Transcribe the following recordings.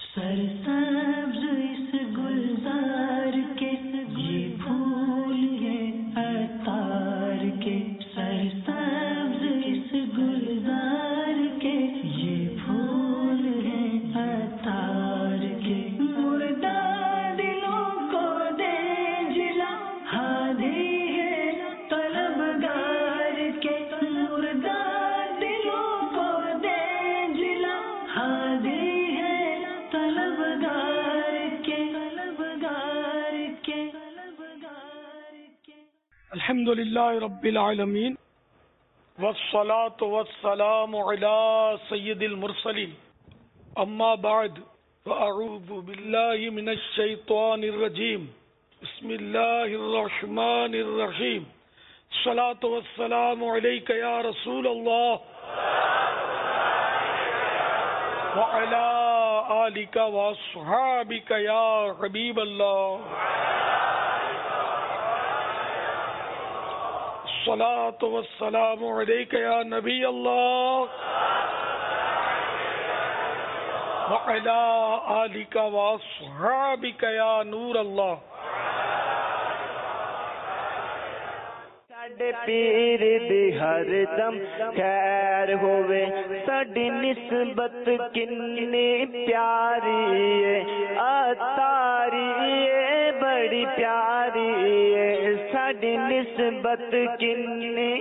سرسبز اس گلزار کے یہ پھول ہیں عطار کے، سرسبز اس گلزار کے یہ پھول ہیں عطار کے، مردہ دلوں کو دے جلا ہادی ہے طلبگار کے، مردہ دلوں کو دے جلا ہادی الحمد للہ رب العالمین والصلاة والسلام علی سید المرسلین اما بعد فاعوذ باللہ من الشیطان الرجیم بسم اللہ الرحمن الرحیم الصلاة والسلام علیک یا رسول اللہ وعلی آلک واصحابک یا حبیب اللہ الصلاة والسلام علیک یا نبی اللہ وعلی آلک واصحابک یا نور اللہ۔ ساڈے پیر دی ہر دم خیر ہووے، ساڈی نسبت کنی پیاری ہے، عطاری ہے بڑی پیاری ہے، ساڈی نسبت کنی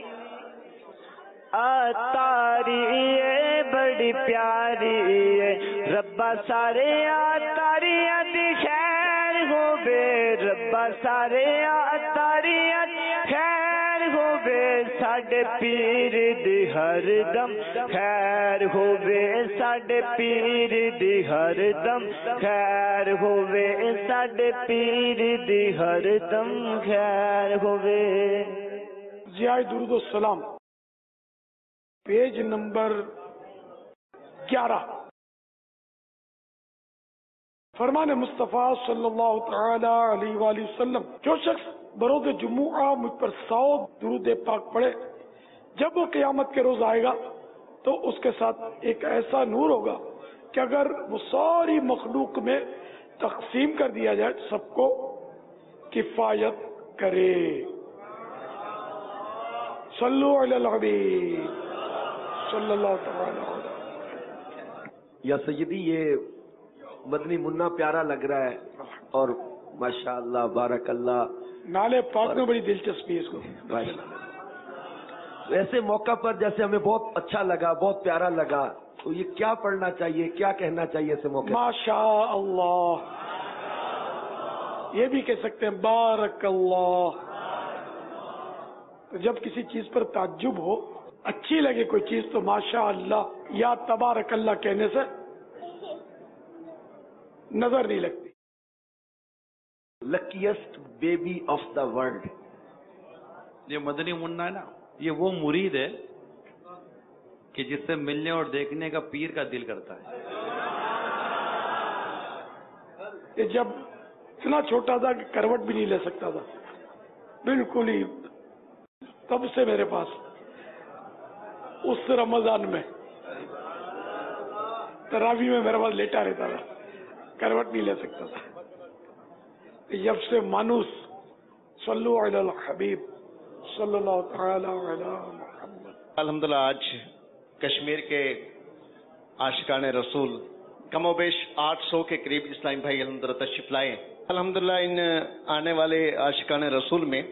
عطاری ہے بڑی پیاری ہے، ربا سارے عطاریاں دی خیر ہووے، ربا سارے عطاریاں دی خیر ہووے، ساڈے پیر دی ہر دم خیر ہووے، ساڈے پیر دی ہر دم خیر ہووے، ساڈے پیر دی ہر دم خیر ہووے۔ ضیاء درود السلام پیج نمبر 11 فرمان مصطفیٰ صلی اللہ تعالی علیہ وآلہ وسلم، جو شخص بروز جمعہ مجھ پر 100 درود پاک پڑھے، جب وہ قیامت کے روز آئے گا تو اس کے ساتھ ایک ایسا نور ہوگا کہ اگر وہ ساری مخلوق میں تقسیم کر دیا جائے سب کو کفایت کرے۔ صلو علی الحبیب صلی اللہ تعالی علیہ۔ یا سیدی یہ مدنی منا پیارا لگ رہا ہے اور ماشاءاللہ بارک اللہ، نالے پاک میں بڑی دلچسپی ہے اس کو۔ ایسے موقع پر جیسے ہمیں بہت اچھا لگا، بہت پیارا لگا، تو یہ کیا پڑھنا چاہیے، کیا کہنا چاہیے ایسے موقع؟ ماشاء اللہ، یہ بھی کہہ سکتے ہیں بارک اللہ۔ جب کسی چیز پر تعجب ہو، اچھی لگے کوئی چیز، تو ماشاء اللہ یا تبارک اللہ کہنے سے نظر نہیں لگتی۔ Luckiest baby of the world, یہ مدنی منا ہے نا، یہ وہ مرید ہے کہ جس سے ملنے اور دیکھنے کا پیر کا دل کرتا ہے۔ یہ جب اتنا چھوٹا تھا کہ کروٹ بھی نہیں لے سکتا تھا، بالکل ہی، تب سے میرے پاس اس رمضان میں تراویح میں میرے پاس لیٹا رہتا تھا، کروٹ نہیں لے سکتا تھا۔ جب سے مانوس صلو علی الحبیب صلی اللہ تعالی علی محمد۔ الحمدللہ آج کشمیر کے عاشقان رسول کم و بیش 800 کے قریب اسلامی بھائی الحمدللہ تشریف لائے۔ الحمدللہ ان آنے والے عاشقان رسول میں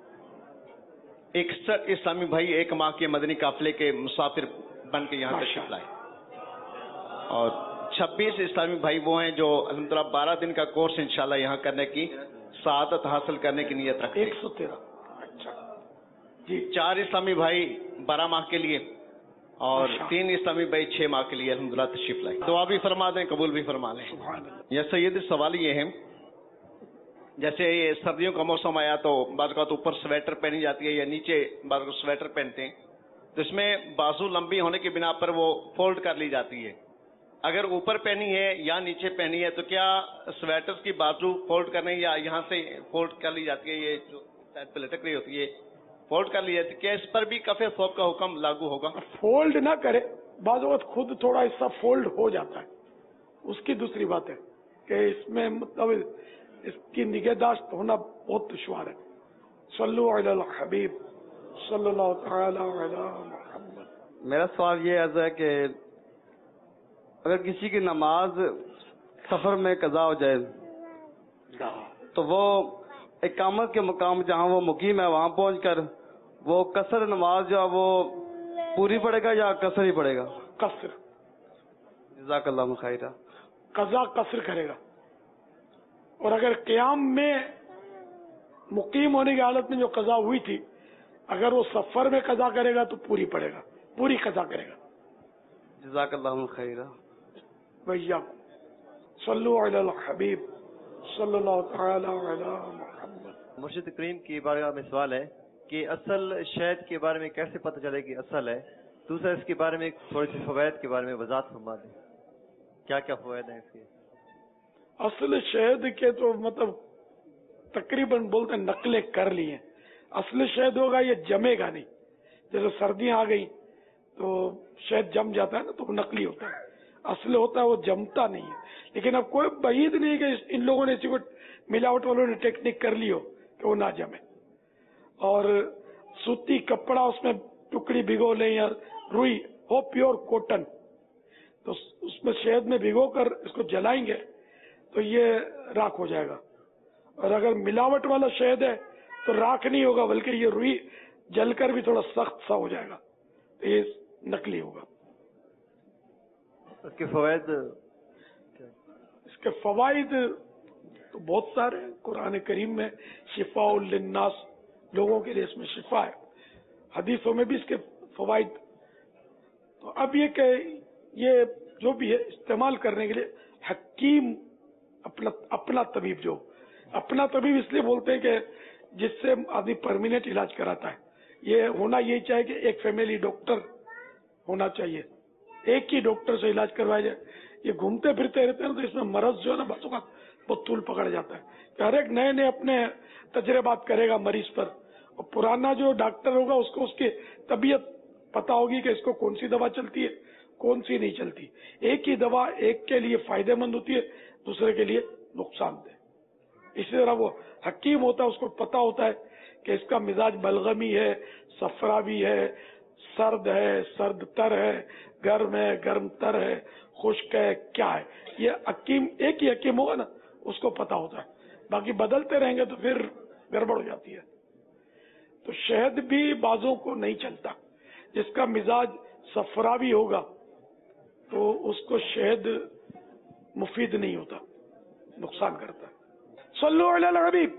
61 اسلامی بھائی ایک ماہ کے مدنی قافلے کے مسافر بن کے یہاں تشریف لائے، اور 26 اسلامی بھائی وہ ہیں جو الحمدللہ 12 دن کا کورس انشاءاللہ یہاں کرنے کی سعادت حاصل کرنے کی نیت رکھتے ہیں۔ 113 اچھا جی۔ 4 اسلامی بھائی 12 ماہ کے لیے اور 3 اسلامی بھائی 6 ماہ کے لیے الحمدللہ تشریف لائے۔ دعا بھی فرما دیں، قبول بھی فرما لیں۔ یا سید سوال یہ ہے، جیسے یہ سردیوں کا موسم آیا تو بعض اوقات اوپر سویٹر پہنی جاتی ہے یا نیچے بعض اوقات سویٹر پہنتے ہیں، تو اس میں بازو لمبی ہونے کی بنا پر وہ فولڈ کر لی جاتی ہے۔ اگر اوپر پہنی ہے یا نیچے پہنی ہے تو کیا سویٹر کی بازو فولڈ کرنے یا یہاں سے فولڈ کر لی جاتی ہے، یہ جو سائڈ پہ لٹک رہی ہوتی ہے فولڈ کر لی جاتی ہے، کیا اس پر بھی کف ثوب کا حکم لاگو ہوگا؟ فولڈ نہ کرے، بعض اوقات خود تھوڑا حصہ فولڈ ہو جاتا ہے، اس کی دوسری بات ہے کہ اس میں مطلب اس کی نگہداشت ہونا بہت دشوار ہے. صلو علی الحبیب صلی اللہ تعالی علی محمد. میرا سوال یہ عرض ہے کہ اگر کسی کی نماز سفر میں قضا ہو جائے تو وہ اقامت کے مقام جہاں وہ مقیم ہے وہاں پہنچ کر وہ قصر نماز جو ہے وہ پوری پڑے گا یا قصر ہی پڑے گا؟ قصر. جزاک اللہ خیرہ. قضا قصر کرے گا. اور اگر قیام میں مقیم ہونے کی حالت میں جو قضا ہوئی تھی اگر وہ سفر میں قضا کرے گا تو پوری پڑے گا, پوری قضا کرے گا. جزاک اللہ خیرہ. بھیا صلو علی الحبیب صلی اللہ تعالی علی محمد. مرشد کریم کی بارگاہ میں سوال ہے کہ اصل شہد کے بارے میں کیسے پتہ چلے کہ اصل ہے؟ دوسرا اس کے بارے میں تھوڑی سی فوائد کے بارے میں وضاحت فرما دیں, کیا کیا فوائد ہیں اس کے؟ اصل شہد کے تو مطلب تقریباً بولتے ہیں نقلیں کر لی ہیں. اصل شہد ہوگا یہ جمے گا نہیں, جیسے سردیاں آ گئی تو شہد جم جاتا ہے نا تو وہ نقلی ہوتا ہے. اصل ہوتا ہے وہ جمتا نہیں ہے. لیکن اب کوئی بعید نہیں کہ ان لوگوں نے اسی کو ملاوٹ والوں نے ٹیکنیک کر لی ہو کہ وہ نہ جمے. اور سوتی کپڑا اس میں ٹکڑی بھگو لیں یا روئی ہو پیور کوٹن تو اس میں شہد میں بھگو کر اس کو جلائیں گے تو یہ راکھ ہو جائے گا. اور اگر ملاوٹ والا شہد ہے تو راکھ نہیں ہوگا بلکہ یہ روئی جل کر بھی تھوڑا سخت سا ہو جائے گا تو یہ نقلی ہوگا. اس کے فوائد؟ اس کے فوائد تو بہت سارے ہیں. قرآن کریم میں شفاء للناس, لوگوں کے لیے اس میں شفا ہے. حدیثوں میں بھی اس کے فوائد. تو اب یہ کہ یہ جو بھی ہے استعمال کرنے کے لیے حکیم اپنا طبیب, جو اپنا طبیب اس لیے بولتے ہیں کہ جس سے آدمی پرماننٹ علاج کراتا ہے. یہ ہونا یہی چاہیے کہ ایک فیملی ڈاکٹر ہونا چاہیے, ایک ہی ڈاکٹر سے علاج کروایا جائے. یہ گھومتے پھرتے رہتے ہیں تو اس میں مرض جو ہے نا بچوں کا بہت طول پکڑ جاتا ہے کہ ہر ایک نئے نئے اپنے تجربات کرے گا مریض پر. اور پرانا جو ڈاکٹر ہوگا اس کو اس کی طبیعت پتا ہوگی کہ اس کو کون سی دوا چلتی ہے کون سی نہیں چلتی. ایک ہی دوا ایک کے لیے فائدہ مند ہوتی ہے دوسرے کے لیے نقصان دہ. اسی طرح وہ حکیم ہوتا ہے اس کو پتا ہوتا ہے کہ اس کا مزاج بلغمی ہے, صفراوی ہے, سرد ہے, سرد تر ہے, گرم ہے, گرم تر ہے, خشک ہے, کیا ہے. یہ حکیم ایک ہی حکیم ہوگا نا اس کو پتا ہوتا ہے. باقی بدلتے رہیں گے تو پھر گڑبڑ ہو جاتی ہے. تو شہد بھی بازوں کو نہیں چلتا. جس کا مزاج صفراوی ہوگا تو اس کو شہد مفید نہیں ہوتا, نقصان کرتا ہے. صلو علی الحبیب.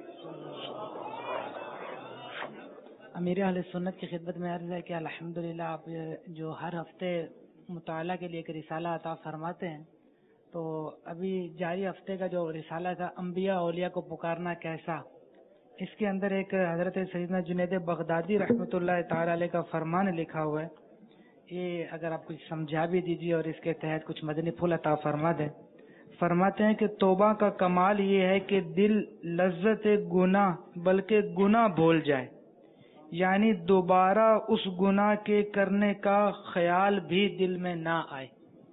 امیر اہل سنت کی خدمت میں عرض ہے کہ الحمدللہ آپ جو ہر ہفتے مطالعہ کے لیے ایک رسالہ عطا فرماتے ہیں تو ابھی جاری ہفتے کا جو رسالہ تھا انبیاء اولیاء کو پکارنا کیسا, اس کے اندر ایک حضرت سیدنا جنید بغدادی رحمۃ اللہ تعالی علیہ کا فرمان لکھا ہوا ہے. یہ اگر آپ کچھ سمجھا بھی دیجیے اور اس کے تحت کچھ مدنی پھول عطا فرما دیں. فرماتے ہیں کہ توبہ کا کمال یہ ہے کہ دل لذت گناہ بلکہ گناہ بھول جائے, یعنی دوبارہ اس گناہ کے کرنے کا خیال بھی دل میں نہ آئے.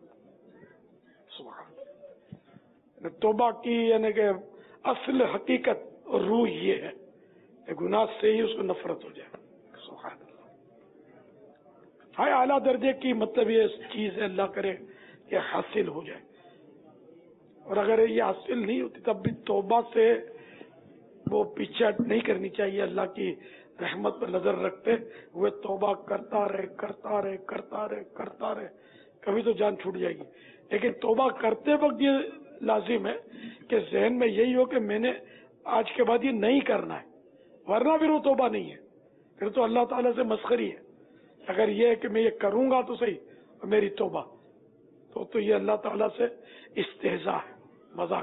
توبہ کی یعنی کہ اصل حقیقت اور روح یہ ہے کہ گناہ سے ہی اس کو نفرت ہو جائے. سبحان اللہ. ہائے اعلیٰ درجے کی مطلب یہ چیز ہے, اللہ کرے کہ حاصل ہو جائے. اور اگر یہ حاصل نہیں ہوتی تب بھی توبہ سے وہ پیچھے نہیں کرنی چاہیے. اللہ کی رحمت پر نظر رکھتے ہوئے توبہ کرتا رہے کرتا رہے کرتا رہے کرتا رہے, کبھی تو جان چھوٹ جائے گی. لیکن توبہ کرتے وقت یہ لازم ہے کہ ذہن میں یہی ہو کہ میں نے آج کے بعد یہ نہیں کرنا ہے, ورنہ پھر وہ توبہ نہیں ہے, پھر تو اللہ تعالیٰ سے مسخری ہے. اگر یہ ہے کہ میں یہ کروں گا تو صحیح اور میری توبہ تو یہ اللہ تعالیٰ سے استہزاء ہے, مذاق.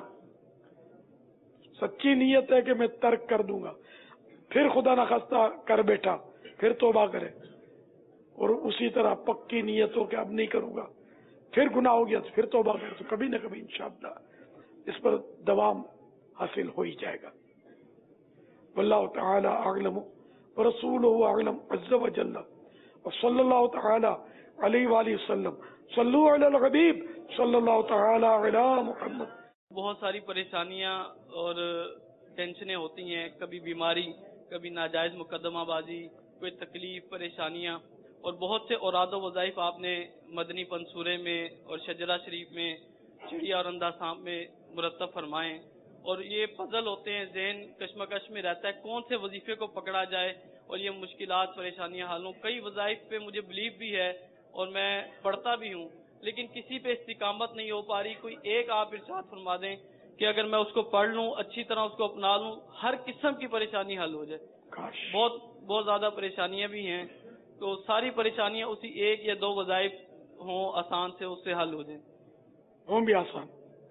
سچی نیت ہے کہ میں ترک کر دوں گا, پھر خدا نخواستہ کر بیٹھا پھر توبہ کرے, اور اسی طرح پکی نیت ہو کہ اب نہیں کروں گا, پھر گناہ ہو گیا تو پھر توبہ کرے, تو کبھی نہ کبھی انشاءاللہ اس پر دوام حاصل ہو ہی جائے گا. واللہ تعالی اعلم ورسولہ اعلم عز وجل, وصلی اللہ تعالی علیہ وآلہ وسلم. صلو علی الحبیب صلی اللہ تعالی علی محمد. بہت ساری پریشانیاں اور ٹینشنیں ہوتی ہیں، کبھی بیماری، کبھی ناجائز مقدمہ بازی، کوئی تکلیف، پریشانیاں، اور بہت سے اوراد و وظائف آپ نے مدنی پنصورے میں اور شجرہ شریف میں، چڑیا اور اندھا سانپ میں مرتب فرمائیں. اور یہ پزل ہوتے ہیں، ذہن کشمکش میں رہتا ہے کون سے وظیفے کو پکڑا جائے، اور یہ مشکلات پریشانیاں حل ہوں. کئی وظائف پہ مجھے بلیو بھی ہے اور میں پڑھتا بھی ہوں، لیکن کسی پہ استقامت نہیں ہو پا رہی. کوئی ایک آپ ارشاد فرما دیں کہ اگر میں اس کو پڑھ لوں، اچھی طرح اس کو اپنا لوں، ہر قسم کی پریشانی حل ہو جائے. بہت زیادہ پریشانیاں بھی ہیں، تو ساری پریشانیاں اسی ایک یا دو وظائف ہوں، آسان سے اس سے حل ہو جائیں. ہوں بھی آسان.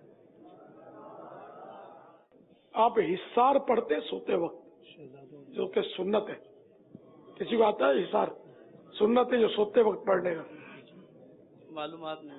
آپ حصار پڑھتے سوتے وقت، جو کہ سنت ہے. کسی کو آتا ہے حصار؟ سنت ہے جو سوتے وقت پڑھنے کا. معلومات نہیں.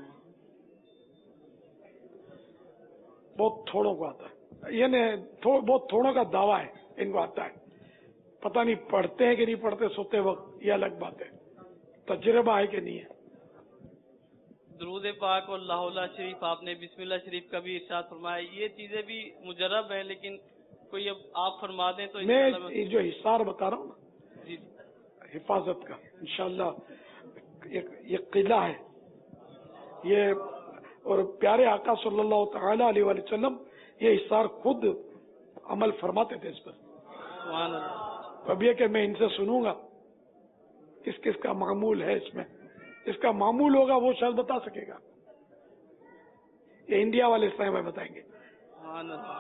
بہت تھوڑوں کو آتا ہے، یعنی بہت تھوڑوں کا دعویٰ ہے ان کو آتا ہے. پتہ نہیں پڑھتے ہیں کہ نہیں پڑھتے سوتے وقت، یہ الگ بات ہے. تجربہ ہے کہ نہیں ہے. درود پاک اور لا حول شریف، آپ نے بسم اللہ شریف کا بھی ارشاد فرمایا. یہ چیزیں بھی مجرب ہیں، لیکن کوئی اب آپ فرما دیں تو میں جو حصار بتا رہا ہوں نا، جی حفاظت کا، انشاءاللہ یہ قلعہ ہے یہ. اور پیارے آقا صلی اللہ تعالی علیہ وآلہ وسلم یہ حصار خود عمل فرماتے تھے اس پر. سبحان اللہ. اب یہ کہ میں ان سے سنوں گا کس کس کا معمول ہے اس میں. اس کا معمول ہوگا وہ شاید بتا سکے گا. یہ انڈیا والے صاحب بتائیں گے. سبحان اللہ.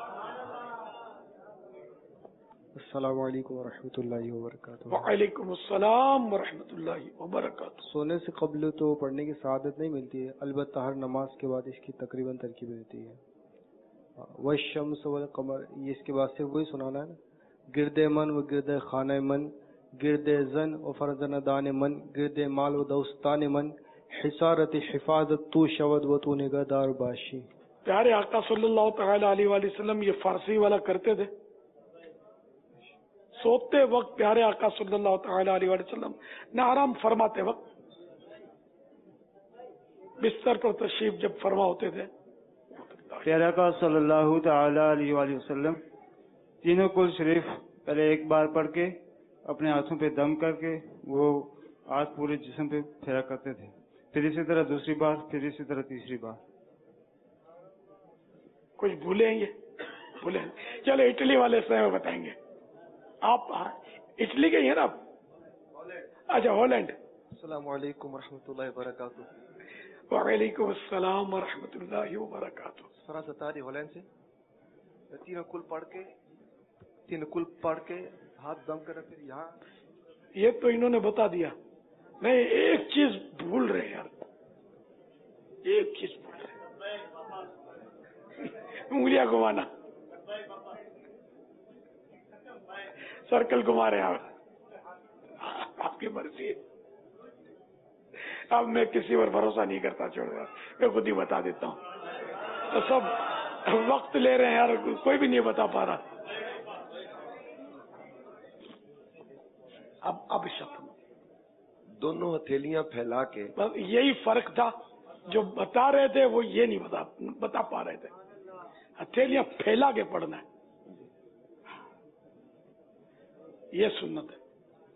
السلام علیکم ورحمۃ اللہ وبرکاتہ. وعلیکم السلام ورحمۃ اللہ وبرکاتہ. سونے سے قبل تو پڑھنے کی سعادت نہیں ملتی ہے، البتہ ہر نماز کے بعد اس کی تقریباً ترکیب رہتی ہے. والشمس والقمر، یہ اس کے بعد سے وہی سنانا ہے نا. گرد من و گرد خانہ من، گرد زن و فرزن دان من، گرد مال و دوستان من، حسارت حفاظت تو شود و تو نگہدار باشی. پیارے آقا صلی اللہ تعالی علیہ وآلہ وسلم یہ فارسی والا کرتے تھے. سوتے وقت پیارے آقا صلی اللہ تعالی علیہ وآلہ وسلم نہ آرام فرماتے وقت بستر پر تشریف جب فرما ہوتے تھے، پیارے آقا صلی اللہ تعالی علیہ وآلہ وسلم تینوں کل شریف پہلے ایک بار پڑھ کے اپنے ہاتھوں پہ دم کر کے وہ ہاتھ پورے جسم پہ پھیرا کرتے تھے، پھر اسی طرح دوسری بار، پھر اسی طرح تیسری بار. کچھ بھولیں گے؟ بھولیں. چلو اٹلی والے سے بتائیں گے. آپ اٹلی کے ہی ہیں نا؟ اچھا، ہالینڈ. السلام علیکم ورحمۃ اللہ وبرکاتہ. وعلیکم السلام ورحمۃ اللہ وبرکاتہ. فرا ستاری ہالینڈ سے. تینوں کل پڑھ کے ہاتھ دم کر پھر یہاں. یہ تو انہوں نے بتا دیا. نہیں، ایک چیز بھول رہے یار، ایک چیز بھول رہے، انگلیاں گھمانا. سرکل گھما رہے آپ، آپ کی مرضی ہے. اب میں کسی پر بھروسہ نہیں کرتا، چھوڑ رہا، میں خود ہی بتا دیتا ہوں. تو سب وقت لے رہے ہیں یار، کوئی بھی نہیں بتا پا رہا. اب شک دونوں ہتھیلیاں پھیلا کے، بس یہی فرق تھا. جو بتا رہے تھے وہ یہ نہیں بتا پا رہے تھے. ہتھیلیاں پھیلا کے پڑھنا ہے، یہ سنت ہے.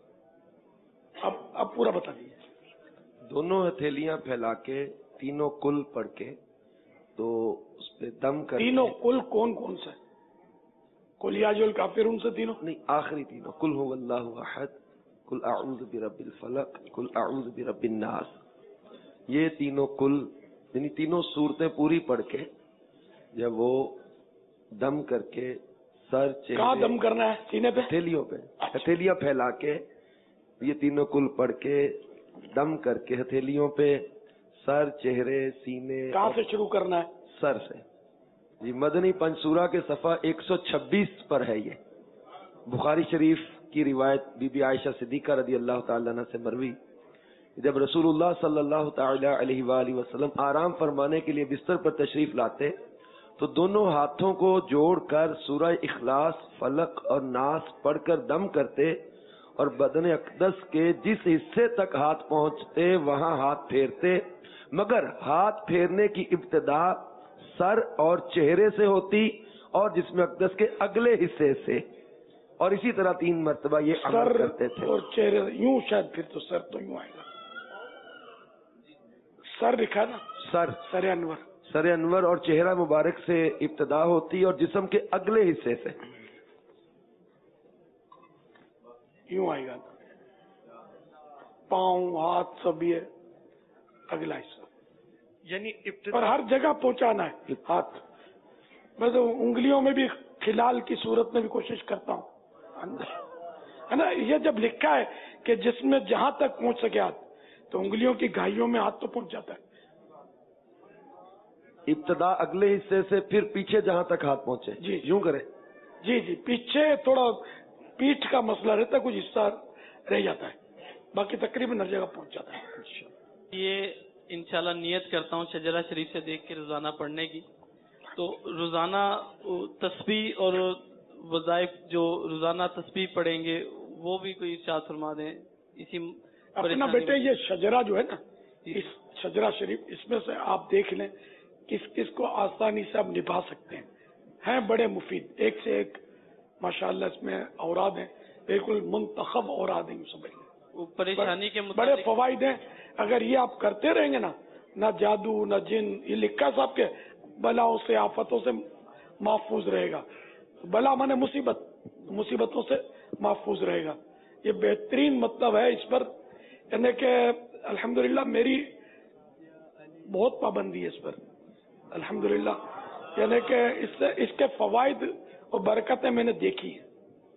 اب پورا بتا دیجیے. دونوں ہتھیلیاں پھیلا کے تینوں کل پڑھ کے تو اس پہ دم کر. تینوں کل کون کون سے؟ قل یا ایھا الکافرون سے تینوں نہیں، آخری تینوں، قل ھو اللہ احد، قل اعوذ برب الفلق، قل اعوذ برب الناس. یہ تینوں کل یعنی تینوں صورتیں پوری پڑھ کے جب وہ دم کر کے سر چہرے. کہاں دم کرنا ہے؟ سینے پہ، ہتھیلیوں پہ. ہتھیلیاں پھیلا کے یہ تینوں کل پڑھ کے دم کر کے ہتھیلیوں پہ سر، چہرے، سینے. کہاں سے شروع کرنا ہے؟ سر سے. جی، مدنی پنصورہ کے صفحہ 126 پر ہے. یہ بخاری شریف کی روایت بی بی عائشہ صدیقہ رضی اللہ تعالی عنہ سے مروی. جب رسول اللہ صلی اللہ تعالی علیہ وآلہ وسلم آرام فرمانے کے لیے بستر پر تشریف لاتے تو دونوں ہاتھوں کو جوڑ کر سورہ اخلاص، فلق اور ناس پڑھ کر دم کرتے اور بدن اقدس کے جس حصے تک ہاتھ پہنچتے وہاں ہاتھ پھیرتے، مگر ہاتھ پھیرنے کی ابتدا سر اور چہرے سے ہوتی اور جسم اقدس کے اگلے حصے سے، اور اسی طرح 3 مرتبہ یہ عمل کرتے تھے. اور چہرے یوں، شاید پھر تو سر تو یوں آئے گا، سر لکھا نا، سر انور، سر انور اور چہرہ مبارک سے ابتدا ہوتی اور جسم کے اگلے حصے سے یوں آئے گا، پاؤں ہاتھ سب یہ اگلا حصہ، یعنی اور ہر جگہ پہنچانا ہے ہاتھ. میں تو انگلیوں میں بھی خلال کی صورت میں بھی کوشش کرتا ہوں، ہے نا. یہ جب لکھا ہے کہ جس میں جہاں تک پہنچ سکے ہاتھ، تو انگلیوں کی گھائیوں میں ہاتھ تو پہنچ جاتا ہے. ابتدا اگلے حصے سے، پھر پیچھے جہاں تک ہاتھ پہنچے. جی یوں کرے. جی پیچھے تھوڑا پیٹھ کا مسئلہ رہتا ہے، کچھ حصہ رہ جاتا ہے، باقی تقریباً ہر جگہ پہنچ جاتا ہے. یہ انشاءاللہ نیت کرتا ہوں شجرہ شریف سے دیکھ کے روزانہ پڑھنے کی. تو روزانہ تسبیح اور وظائف جو روزانہ تسبیح پڑھیں گے وہ بھی کوئی ارشاد فرما دیں. اسی اپنا بیٹے یہ شجرہ جو ہے نا، اس شجرہ شریف، اس میں سے آپ دیکھ لیں کس کس کو آسانی سے آپ نبھا سکتے ہیں بڑے مفید، ایک سے ایک ماشاءاللہ اس میں اوراد ہیں، بالکل منتخب اوراد ہیں. سمجھ لیں پریشانی کے بڑے فوائد ہیں. اگر یہ آپ کرتے رہیں گے نا، نہ جادو نہ جن، یہ لکھا صاحب کے بلاؤں سے آفتوں سے محفوظ رہے گا. بلا مانے مصیبتوں سے محفوظ رہے گا. یہ بہترین مطلب ہے اس پر، یعنی کہ الحمدللہ میری بہت پابندی ہے اس پر الحمدللہ، یعنی کہ اس کے فوائد اور برکتیں میں نے دیکھی ہیں.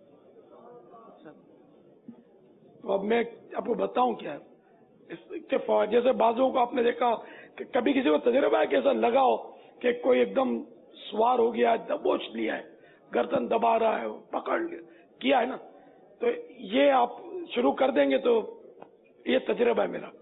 تو اب میں آپ کو بتاؤں کیا ہے اس کے فوائد. جیسے بعضوں کو آپ نے دیکھا کہ کبھی کسی کو تجربہ ہے کہ ایسا لگا ہو کہ کوئی ایک دم سوار ہو گیا ہے، دبوچ لیا ہے، گردن دبا رہا ہے، پکڑ کیا ہے نا، تو یہ آپ شروع کر دیں گے تو یہ تجربہ ہے میرا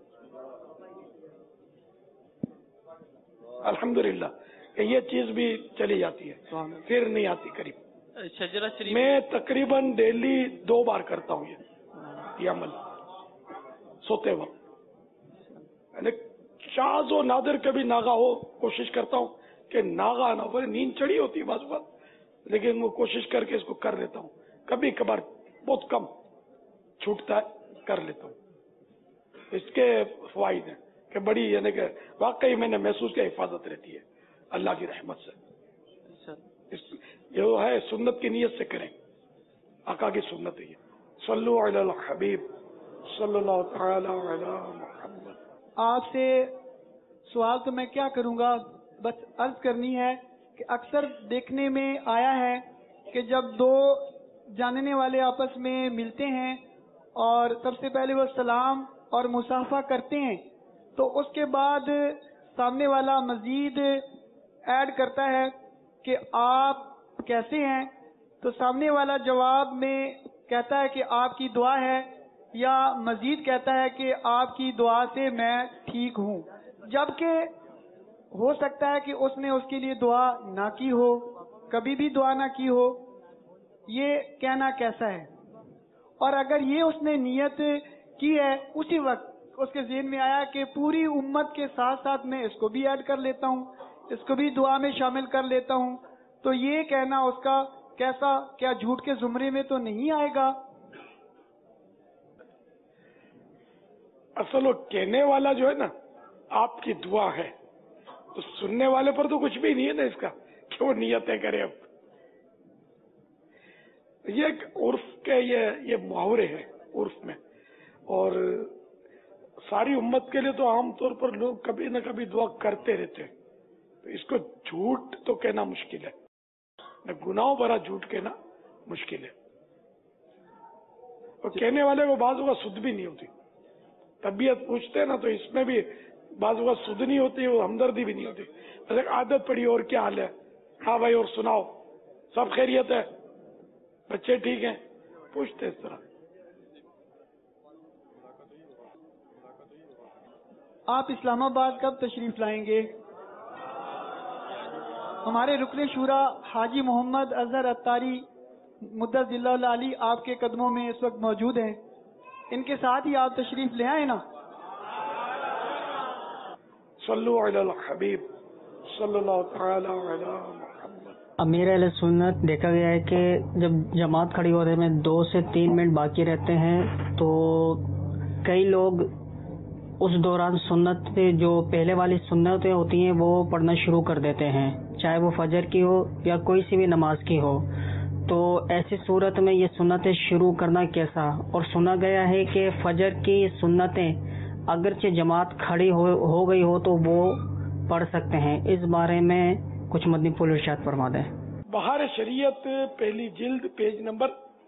الحمدللہ کہ یہ چیز بھی چلی جاتی ہے، پھر نہیں آتی قریب. شجرہ شریف میں تقریباً ڈیلی 2 بار کرتا ہوں یہ عمل سوتے وقت. یعنی شاذ و نادر کبھی ناغا ہو، کوشش کرتا ہوں کہ ناغا نہ ہو. نیند چڑھی ہوتی ہے بعض بات، لیکن وہ کوشش کر کے اس کو کر لیتا ہوں. کبھی کبھار بہت کم چھوٹتا ہے، کر لیتا ہوں. اس کے فوائد ہیں کہ بڑی، یعنی کہ واقعی میں نے محسوس کیا حفاظت رہتی ہے اللہ کی رحمت سے. جو ہے سنت کی نیت سے کریں، آقا کی سنت ہے. صلو علی الحبیب صلی اللہ تعالی علی محمد. آپ سے سوال تو میں کیا کروں گا، بس عرض کرنی ہے کہ اکثر دیکھنے میں آیا ہے کہ جب 2 جاننے والے آپس میں ملتے ہیں اور سب سے پہلے وہ سلام اور مصافحہ کرتے ہیں، تو اس کے بعد سامنے والا مزید ایڈ کرتا ہے کہ آپ کیسے ہیں، تو سامنے والا جواب میں کہتا ہے کہ آپ کی دعا ہے، یا مزید کہتا ہے کہ آپ کی دعا سے میں ٹھیک ہوں، جبکہ ہو سکتا ہے کہ اس نے اس کے لیے دعا نہ کی ہو، کبھی بھی دعا نہ کی ہو. یہ کہنا کیسا ہے؟ اور اگر یہ اس نے نیت کی ہے، اسی وقت اس کے ذہن میں آیا کہ پوری امت کے ساتھ ساتھ میں اس کو بھی ایڈ کر لیتا ہوں، اس کو بھی دعا میں شامل کر لیتا ہوں، تو یہ کہنا اس کا کیسا، کیا جھوٹ کے زمرے میں تو نہیں آئے گا؟ اصل وہ کہنے والا جو ہے نا آپ کی دعا ہے، تو سننے والے پر تو کچھ بھی نہیں ہے نا اس کا کہ وہ نیتیں کرے. اب یہ ایک عرف کے یہ محاورے ہیں عرف میں، اور ساری امت کے لیے تو عام طور پر لوگ کبھی نہ کبھی دعا کرتے رہتے ہیں. تو اس کو جھوٹ تو کہنا مشکل ہے، گناہوں بھرا جھوٹ کہنا مشکل ہے. اور کہنے والے کو بعض اوقات سدھ بھی نہیں ہوتی. طبیعت پوچھتے ہیں نا تو اس میں بھی بعض اوقات سدھ نہیں ہوتی، وہ ہمدردی بھی نہیں ہوتی. بس عادت پڑی، اور کیا حال ہے، ہاں بھائی اور سناؤ، سب خیریت ہے، بچے ٹھیک ہیں، پوچھتے اس طرح. آپ اسلام آباد کب تشریف لائیں گے؟ ہمارے رکن شورا حاجی محمد اظہر اتاری مدثر اللہ علی آپ کے قدموں میں اس وقت موجود ہیں. ان کے ساتھ ہی آپ تشریف لے آئے نا. صلو علی الحبیب صلی اللہ تعالی علی محمد. امیر اہل سنت دیکھا گیا ہے کہ جب جماعت کھڑی ہونے میں 2 سے 3 منٹ باقی رہتے ہیں تو کئی لوگ اس دوران سنت پہ جو پہلے والی سنتیں ہوتی ہیں وہ پڑھنا شروع کر دیتے ہیں، چاہے وہ فجر کی ہو یا کوئی سی بھی نماز کی ہو. تو ایسی صورت میں یہ سنتیں شروع کرنا کیسا؟ اور سنا گیا ہے کہ فجر کی سنتیں اگرچہ جماعت کھڑی ہو گئی ہو تو وہ پڑھ سکتے ہیں. اس بارے میں کچھ مدنی پھول ارشاد فرما دیں. بہار شریعت پہلی جلد پیج نمبر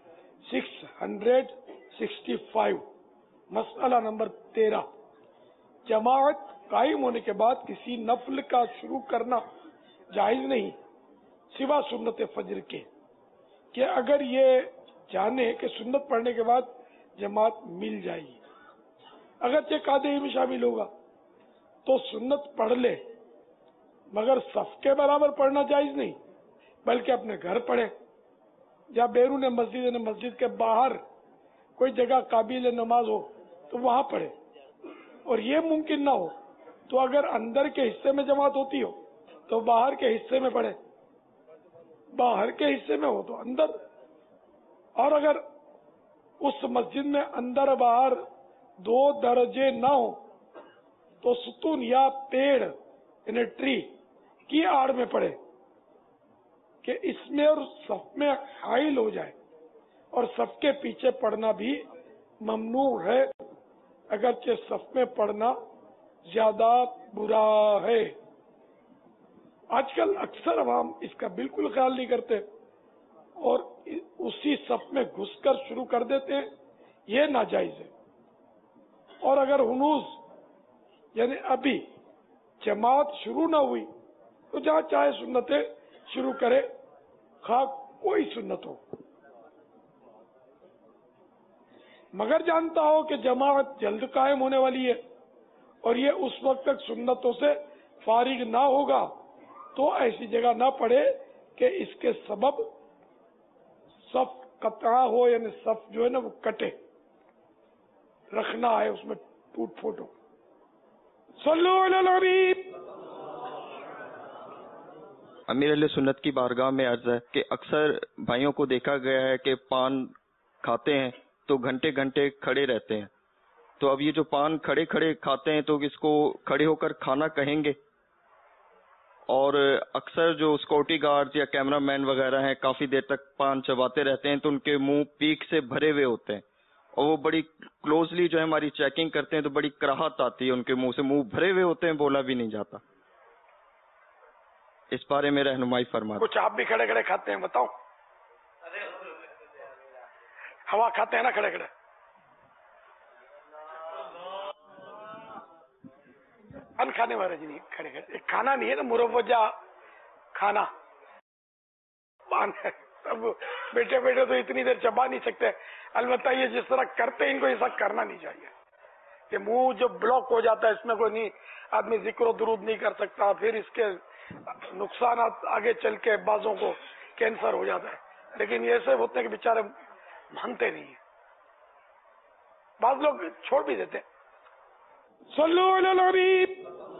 665 مسئلہ نمبر 13. جماعت قائم ہونے کے بعد کسی نفل کا شروع کرنا جائز نہیں سوا سنت فجر کے، کہ اگر یہ جانے کہ سنت پڑھنے کے بعد جماعت مل جائے گی، اگرچہ قادری میں شامل ہوگا تو سنت پڑھ لے، مگر صف کے برابر پڑھنا جائز نہیں، بلکہ اپنے گھر پڑھے یا بیرون مسجد یعنی مسجد کے باہر کوئی جگہ قابل نماز ہو تو وہاں پڑھے. اور یہ ممکن نہ ہو تو اگر اندر کے حصے میں جماعت ہوتی ہو تو باہر کے حصے میں پڑھے، باہر کے حصے میں ہو تو اندر. اور اگر اس مسجد میں اندر باہر 2 درجے نہ ہو تو ستون یا پیڑ یعنی ٹری کی آڑ میں پڑھے کہ اس میں اور صف میں حائل ہو جائے. اور صف کے پیچھے پڑھنا بھی ممنوع ہے، اگرچہ صف میں پڑھنا زیادہ برا ہے. آج کل اکثر عوام اس کا بالکل خیال نہیں کرتے اور اسی صف میں گھس کر شروع کر دیتے ہیں، یہ ناجائز ہے. اور اگر ہنوز یعنی ابھی جماعت شروع نہ ہوئی تو جہاں چاہے سنتیں شروع کرے، خواہ کوئی سنت ہو، مگر جانتا ہو کہ جماعت جلد قائم ہونے والی ہے اور یہ اس وقت تک سنتوں سے فارغ نہ ہوگا تو ایسی جگہ نہ پڑے کہ اس کے سبب صف قطع ہو، یعنی صف جو ہے نا وہ کٹے، رکھنا ہے اس میں ٹوٹ پھوٹ ہو. صلو علی الحبیب. امیر علیہ سنت کی بارگاہ میں عرض ہے کہ اکثر بھائیوں کو دیکھا گیا ہے کہ پان کھاتے ہیں تو گھنٹے گھنٹے کھڑے رہتے ہیں. تو اب یہ جو پان کھڑے کھڑے کھاتے ہیں تو اس کو کھڑے ہو کر کھانا کہیں گے؟ اور اکثر جو سیکورٹی گارڈ یا کیمرہ مین وغیرہ ہیں کافی دیر تک پان چباتے رہتے ہیں تو ان کے منہ پیک سے بھرے ہوئے ہوتے ہیں اور وہ بڑی کلوزلی جو ہے ہماری چیکنگ کرتے ہیں تو بڑی کراہت آتی ہے، ان کے منہ سے منہ بھرے ہوئے ہوتے ہیں، بولا بھی نہیں جاتا. اس بارے میں رہنمائی فرما. کچھ آپ بھی کھڑے کھڑے کھاتے ہیں؟ بتاؤ. ہوا کھاتے ہیں نا کھڑے کھڑے؟ ان کھانے والے جی نہیں کھڑے کھڑے، کھانا نہیں ہے نا، مروجہ کھانا. اب بیٹے بیٹے تو اتنی دیر چبا نہیں سکتے، البتہ یہ جس طرح کرتے ان کو ایسا کرنا نہیں چاہیے کہ منہ جو بلاک ہو جاتا ہے، اس میں کوئی نہیں آدمی ذکر و درود نہیں کر سکتا، پھر اس کے نقصانات آگے چل کے بعضوں کو کینسر ہو جاتا ہے. لیکن یہ ایسے ہوتے ہیں کہ بیچارے مانتے نہیں ہیں، بعض لوگ چھوڑ بھی دیتے. صلو علی الحبیب.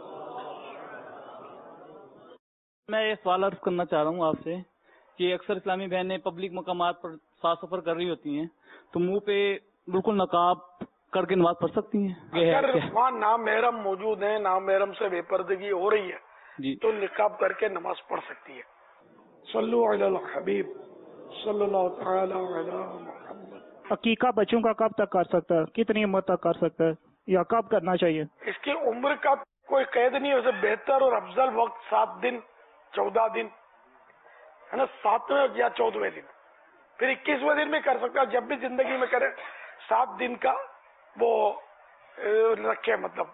میں یہ سوال عرض کرنا چاہ رہا ہوں آپ سے کہ اکثر اسلامی بہنیں پبلک مقامات پر ساتھ سفر کر رہی ہوتی ہیں تو منہ پہ بالکل نقاب کر کے نماز پڑھ سکتی ہیں؟ اگر وہاں نامحرم موجود ہیں، نامحرم سے بے پردگی ہو رہی ہے جی تو نقاب کر کے نماز پڑھ سکتی ہے. صلو علی الحبیب صلی اللہ تعالی علی محمد. عقیقہ بچوں کا کب تک کر سکتا ہے؟ کتنی عمر تک کر سکتا ہے یا کب کرنا چاہیے؟ اس کی عمر کا کوئی قید نہیں ہے، اسے بہتر اور افضل وقت 7 دن 14 دن ہے نا، 7ویں یا 14ویں دن، پھر 21ویں دن میں کر سکتا ہے، جب بھی زندگی میں کرے 7 دن کا وہ رکھے. مطلب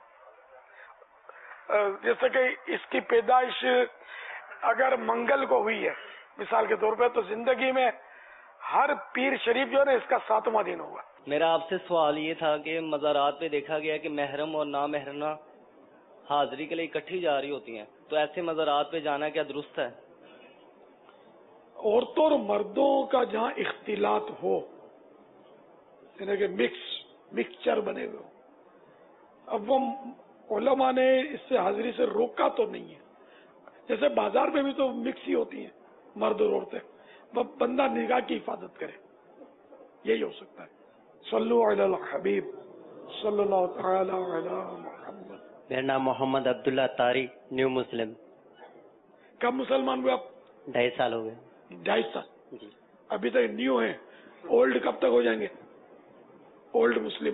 جیسے کہ اس کی پیدائش اگر منگل کو ہوئی ہے مثال کے طور پہ تو زندگی میں ہر پیر شریف جو ہے نا اس کا 7واں دن ہوگا. میرا آپ سے سوال یہ تھا کہ مزارات پہ دیکھا گیا کہ محرم اور نامحرمہ حاضری کے لیے اکٹھی جا رہی ہوتی ہیں، تو ایسے مزارات پہ جانا کیا درست ہے؟ عورتوں اور مردوں کا جہاں اختلاط ہو، یعنی کہ مکس मिक्सचर बने हुए हो। अब वो उलमा ने इससे हाजिरी से रोका तो नहीं है, जैसे बाजार में भी तो मिक्स ही होती है मर्द और औरतें, वह बंदा निगाह की हिफाजत करे, यही हो सकता है। सल्लु अलल हबीब सल्लल्लाहु तआला अला मुहम्मद। मेरा नाम मोहम्मद अब्दुल्ला तारी, न्यू मुस्लिम। कब मुसलमान हुए आप? 2.5 साल हो गए। 2.5 साल अभी तक न्यू है, ओल्ड कब तक हो जाएंगे? Old Muslim.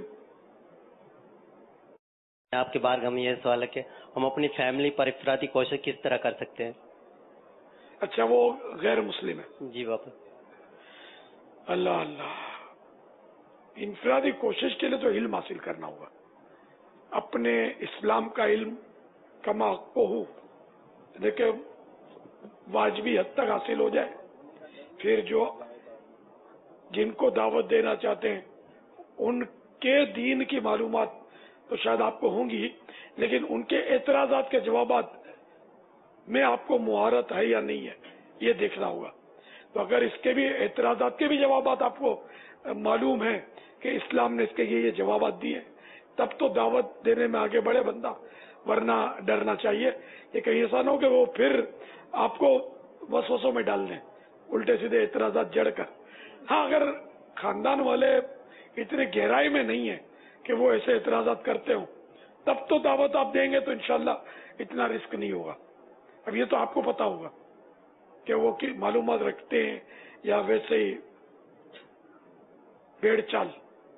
आपके बार हम ये सवाल है कि हम अपनी फैमिली पर इफरादी कोशिश किस तरह कर सकते हैं? अच्छा, वो गैर मुस्लिम है? जी बापू। अल्लाह अल्लाह, इनफरादी कोशिश के लिए तो इल्म हासिल करना होगा, अपने इस्लाम का इल्म कमा को हो, देखिए वाजबी हद तक हासिल हो जाए, फिर जो जिनको दावत देना चाहते हैं उनके दीन की मालूमात तो शायद आपको होंगी, लेकिन उनके एतराजात के जवाबात में आपको मुहारत है या नहीं है ये देखना होगा। तो अगर इसके भी एतराजात के भी जवाबात आपको मालूम है कि इस्लाम ने इसके ये जवाबात दिए, तब तो दावत देने में आगे बढ़े बंदा, वरना डरना चाहिए कि कहीं ऐसा ना हो कि वो फिर आपको वसवसों में डाल दें उल्टे सीधे एतराजात जड़कर। हाँ, अगर खानदान वाले इतने गहराई में नहीं है कि वो ऐसे एतराजात करते हो, तब तो दावत आप देंगे तो इंशाल्लाह इतना रिस्क नहीं होगा। अब ये तो आपको पता होगा कि वो की मालूमात रखते हैं या वैसे ही भेड़ चाल।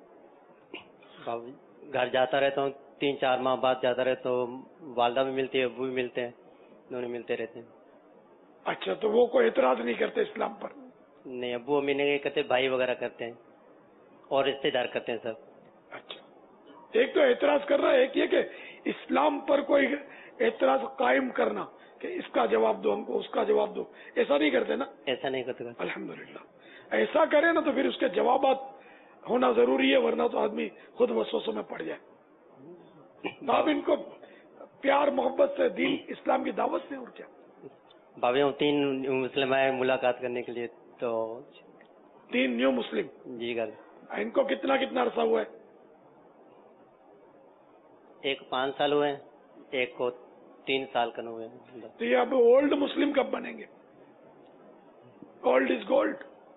घर जाता रहता हूँ, 3-4 माह बाद जाता रहता हूँ, वालदा भी मिलती है, अबू भी मिलते हैं, दोनों मिलते रहते हैं। अच्छा, तो वो कोई एतराज नहीं करते इस्लाम पर? नहीं, अबू अम्मी ने कहते भाई वगैरह करते हैं और रिश्तेदार करते हैं सब। अच्छा, एक तो एतराज कर रहा है, एक ये कि इस्लाम पर कोई एतराज कायम करना कि इसका जवाब दो हमको, उसका जवाब दो, ऐसा नहीं करते ना? ऐसा नहीं करते। अल्हम्दुलिल्लाह, ऐसा करे ना तो फिर उसके जवाबात होना जरूरी है, वरना तो आदमी खुद वसवसों में पड़ जाए। तो आप इनको प्यार मोहब्बत से दीन इस्लाम की दावत से, और क्या। बाबे हम 3 मुस्लिम आए मुलाकात करने के लिए, तो 3 न्यू मुस्लिम? जी घर। इनको कितना अरसा हुआ है? एक 5 साल हुए, एक को 3 साल का हुए। तो ये अब ओल्ड मुस्लिम कब बनेंगे? ओल्ड इज गोल्ड,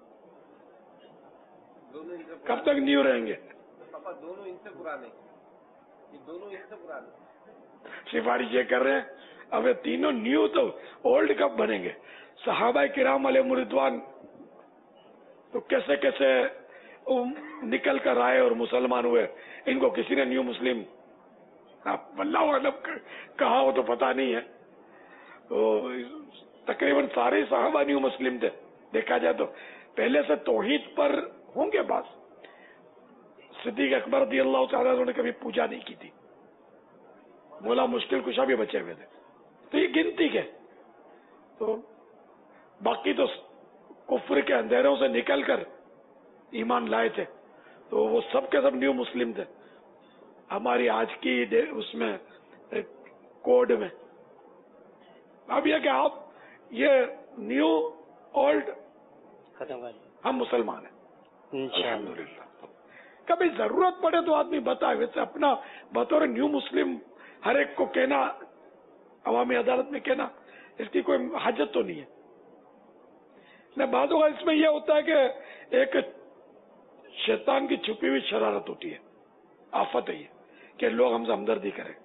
कब तक न्यू रहेंगे? पापा दोनों इनसे पुराने, दोनों इनसे पुराने। सिफारिश ये कर रहे हैं, अब ये तीनों न्यू, तो ओल्ड कब बनेंगे? सहाबा किराम अलैहिम रिदवान तो कैसे कैसे निकल कर आए और मुसलमान हुए, इनको किसी ने न्यू मुस्लिम वल्लाहु अलम कहा हो तो पता नहीं है। तो तकरीबन सारे सहाबा न्यू मुस्लिम थे, देखा जाए तो पहले से तौहीद पर होंगे बात। सिद्दीक अकबर रज़ियल्लाहु तआला अन्हु ने कभी पूजा नहीं की थी, बोला मुश्किल कुशा भी बचे हुए थे, तो ये गिनती के। तो बाकी तो कुफ्र के अंधेरों से निकलकर ईमान लाए थे, तो वो सब के सब न्यू मुस्लिम थे हमारी आज की उसमें कोड में। अब यह कि आप ये न्यू ओल्ड खत्म कर, हम मुसलमान हैं इंशाअल्लाह। कभी जरूरत पड़े तो आदमी बताए, वैसे अपना बतौर न्यू मुस्लिम हर एक को कहना, अवामी अदालत में कहना, इसकी कोई हाजत तो नहीं है। न बातों का इसमें यह होता है कि एक शैतान की छुपी हुई शरारत होती है, आफत है ये कि लोग हमसे हमदर्दी करें।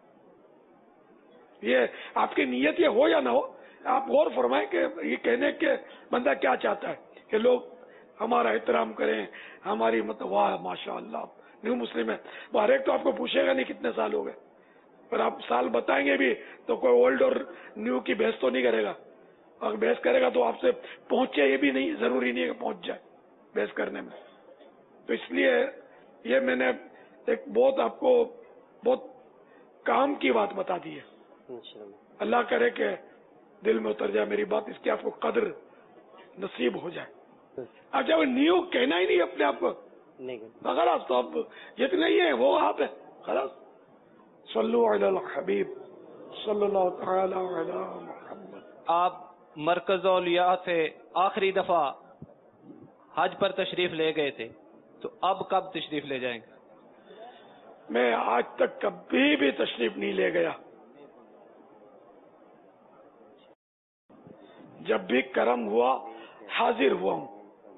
ये आपकी नीयत ये हो या ना हो, आप गौर फरमाएं कि ये कहने के बंदा क्या चाहता है कि लोग हमारा एहतराम करें, हमारी मतलब वाह माशाअल्लाह न्यू मुस्लिम है। वो हर एक तो आपको पूछेगा नहीं कितने साल हो गए, पर आप साल बताएंगे भी तो कोई ओल्ड और न्यू की बहस तो नहीं करेगा। अगर बहस करेगा तो आपसे पहुंचे, ये भी नहीं जरूरी नहीं है कि पहुंच जाए बहस करने में। तो इसलिए ये मैंने एक बहुत आपको बहुत काम की बात बता दी है। अल्लाह करे कि दिल में उतर जाए मेरी बात, इसकी आपको कदर नसीब हो जाए। अब जब न्यू कहना ही नहीं अपने आप को, खलास तो अब जितने ही है वो आप है, खलास। सल्लु अलल हबीब सल्लल्लाहु तआला अला मुहम्मद। आप मरकज औलिया से आखिरी दफा हज पर तशरीफ ले गए थे, तो अब कब तशरीफ ले जाएंगे? میں آج تک کبھی بھی تشریف نہیں لے گیا. جب بھی کرم ہوا حاضر ہوا ہوں.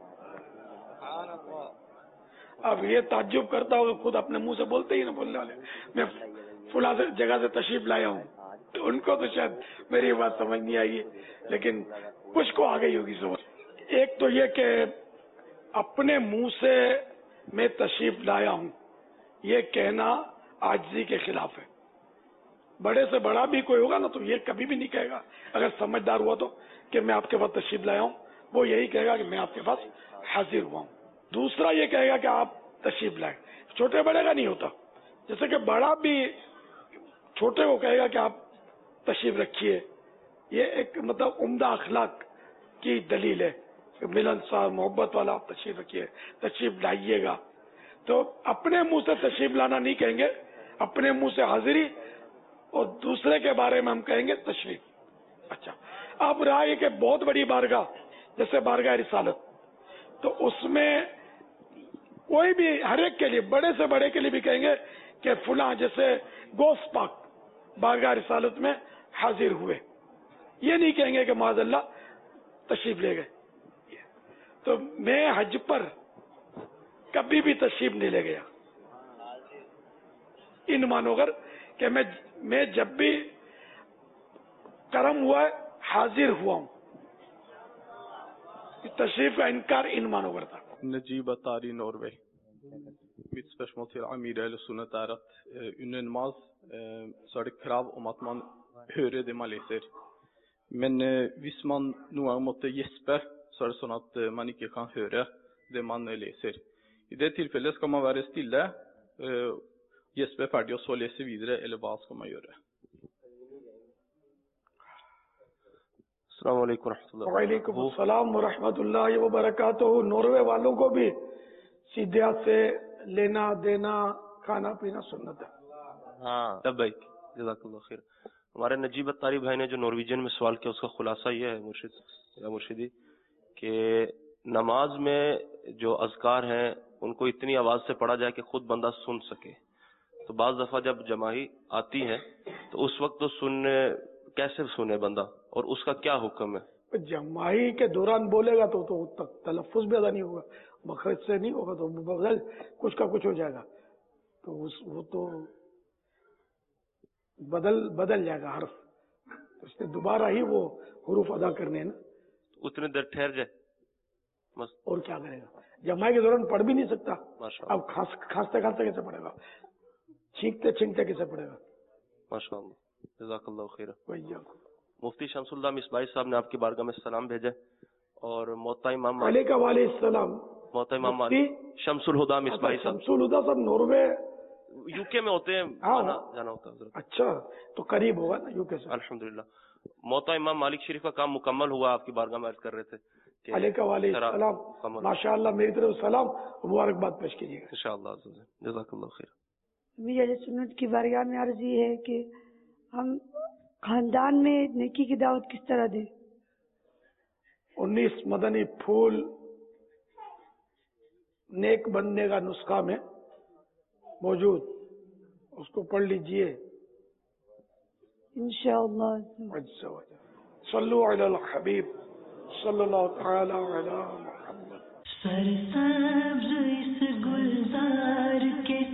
اب یہ تعجب کرتا ہوں کہ خود اپنے منہ سے بولتے ہی نہ بولنے والے میں فلاں جگہ سے تشریف لایا ہوں، تو ان کو تو شاید میری بات سمجھ نہیں آئی ہے، لیکن کچھ کو آ گئی ہوگی سمجھ. ایک تو یہ کہ اپنے منہ سے میں تشریف لایا ہوں یہ کہنا عاجزی کے خلاف ہے. بڑے سے بڑا بھی کوئی ہوگا نا تو یہ کبھی بھی نہیں کہے گا، اگر سمجھدار ہوا تو، کہ میں آپ کے پاس تشریف لایا ہوں. وہ یہی کہے گا کہ میں آپ کے پاس حاضر ہوا ہوں. دوسرا یہ کہے گا کہ آپ تشریف لائیں. چھوٹے بڑے کا نہیں ہوتا. جیسے کہ بڑا بھی چھوٹے کو کہے گا کہ آپ تشریف رکھیے، یہ ایک مطلب عمدہ اخلاق کی دلیل ہے کہ ملنسار محبت والا آپ تشریف رکھیے، تشریف لائیے گا. تو اپنے منہ سے تشریف لانا نہیں کہیں گے، اپنے منہ سے حاضری، اور دوسرے کے بارے میں ہم کہیں گے تشریف. اچھا، اب رہا یہ کہ بہت بڑی بارگاہ جیسے بارگاہ رسالت، تو اس میں کوئی بھی ہر ایک کے لیے، بڑے سے بڑے کے لیے بھی کہیں گے کہ فلاں جیسے گوس پاک بارگاہ رسالت میں حاضر ہوئے. یہ نہیں کہیں گے کہ معاذ اللہ تشریف لے گئے. تو میں حج پر کبھی بھی تشریف نہیں لے گیا ان مانو کر کہ میں جب بھی کرم ہوا ہے حاضر ہوا ہوں. تشریف کا انکار ان مانو کرتا. Najib Atari, Norway. Mitt spørsmål til Amir el-Sunnat er at under namaz så er det krav om at man hører det man leser. Men hvis man noen gang måtte gjespe, så er det sånn at man ikke kan høre det man leser. I det tilfellet skal man være stille, gjespe ferdig og så lese videre, eller hva skal man gjøre? السلام علیکم ورحمۃ اللہ. وعلیکم السلام ورحمۃ اللہ وبرکاتہ. Norway والوں کو بھی سیدھے ہاتھ سے لینا دینا کھانا پینا سنت ہے. ہاں لبیک، جزاک اللہ خیر. ہمارے نجیب اتاری بھائی نے جو نارویجن میں سوال کیا اس کا خلاصہ یہ ہے مرشدی کہ نماز میں جو اذکار ہیں ان کو اتنی آواز سے پڑھا جائے کہ خود بندہ سن سکے. تو بعض دفعہ جب جماعی آتی ہے تو اس وقت تو کیسے سنے بندہ، اور اس کا کیا حکم ہے؟ جماعی کے دوران بولے گا تو تلفظ بھی ادا نہیں ہوگا، مخرج سے نہیں ہوگا، تو بغل کچھ کا کچھ ہو جائے گا، تو وہ تو بدل جائے گا حرف. اس نے دوبارہ ہی وہ حروف ادا کرنے ہیں نا. اتنے دیر ٹھہر جائے اور کیا کرے گا؟ جماعی کے دوران پڑھ بھی نہیں سکتا. اب کھانستے کیسے پڑھے گا؟ چھینکتے کیسے پڑھے گا؟ ماشاء اللہ، جزاک اللہ خیر. مفتی شمس اللہ مصباحی صاحب نے آپ کی بارگاہ میں سلام بھیجا، اور موتا امام علیہ السلام. موتا امام شمس الہدا مصباحی صاحب. شمس الہدا صاحب ناروے یو کے میں ہوتے ہیں، جانا ہوتا ہے. اچھا، تو قریب ہوگا نا یو کے سے. الحمدللہ. موتا امام مالک شریف کا کام مکمل ہوا، آپ کی بارگاہ میں عرض کر رہے تھے. علیہ السلام. ماشاء اللہ، میری طرف سلام مبارکباد پیش کیجیے گا انشاءاللہ. جزاک اللہ خیر. میری سنت کی بارگاہ میں عرض یہ ہے کہ ہم خاندان میں نیکی کی دعوت کس طرح دیں؟ 19 مدنی پھول نیک بننے کا نسخہ میں موجود، اس کو پڑھ لیجئے انشاءاللہ. صلو علی الحبیب صلی اللہ تعالی علی محمد. سرسبز اس گلزار کے